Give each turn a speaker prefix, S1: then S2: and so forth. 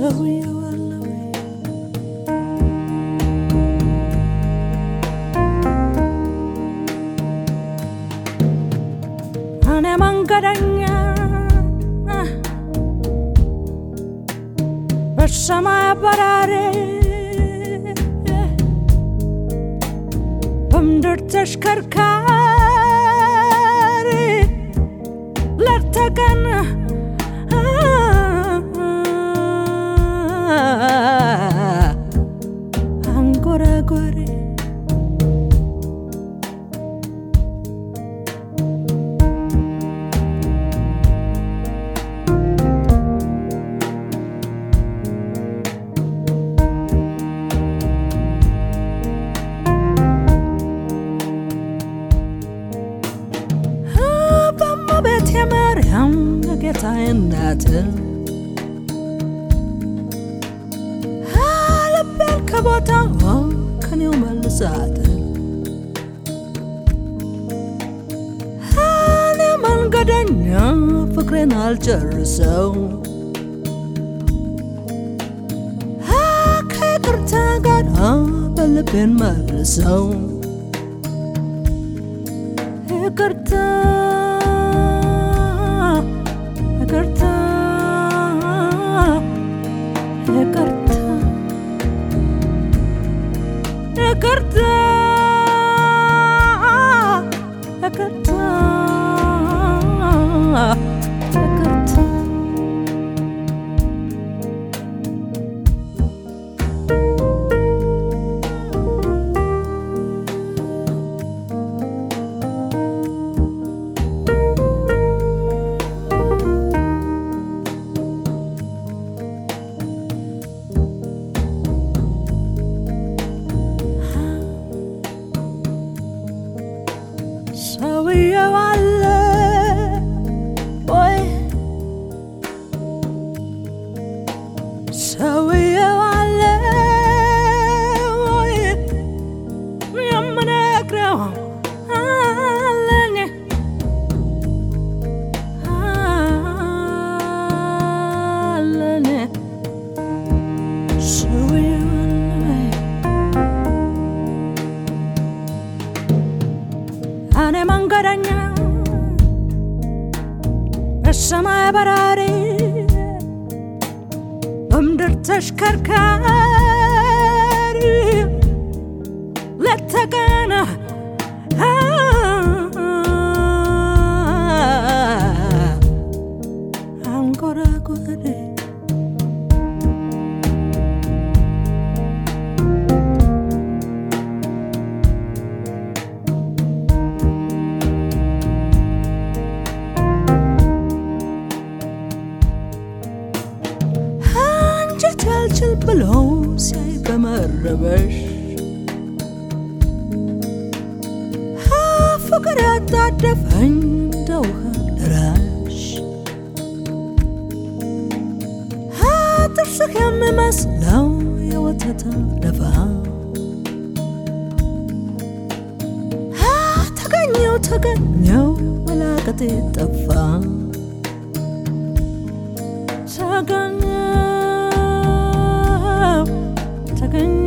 S1: Bersama barare Bamdır teşkarkari Lertakan Angora gore ታይናት አለበል ከቦታው ከኔው መልሳት እኔ መንገደኛ ፍቅሬን አልጨርሰው ከይቅርታ ጋር በልቤን መልሰው ይቅርታ Ekarta, Ekarta, Ekarta, Ekarta, Ekarta. Ane mangaranya Bersama barari Bamdır teşkarkari Lettakana Angora gore ችል ብሎ ሲያይ በመረበሽ ፍቅር ያጣደፈኝ እንደ ውሃ ደራሽ ጥርስህ የሚመስለው የወተት ደፋ ተገኘው መላቀጤ ጠፋ ተገኘው